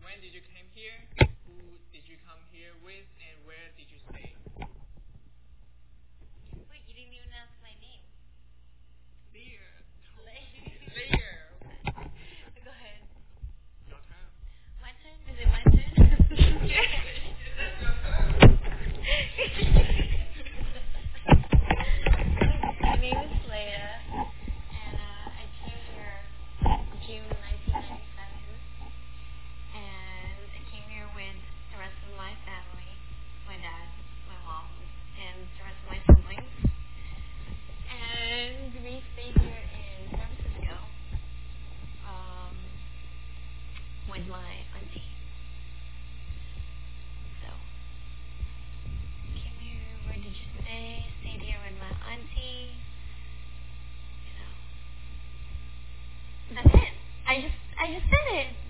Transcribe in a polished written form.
when did you came here? Who did you come here with? And where did you stay? Wait, you didn't even ask my name. Lear. Lear. Go ahead. Your turn. My turn? Is it my turn? Yes. My name is Leia, and I came here June 1997, and I came here with the rest of my family, my dad, my mom, and the rest of my siblings, and we stayed here in San Francisco with my auntie. So, came here, where did you stay? Stayed here with my auntie. You know, that's it. I just said it.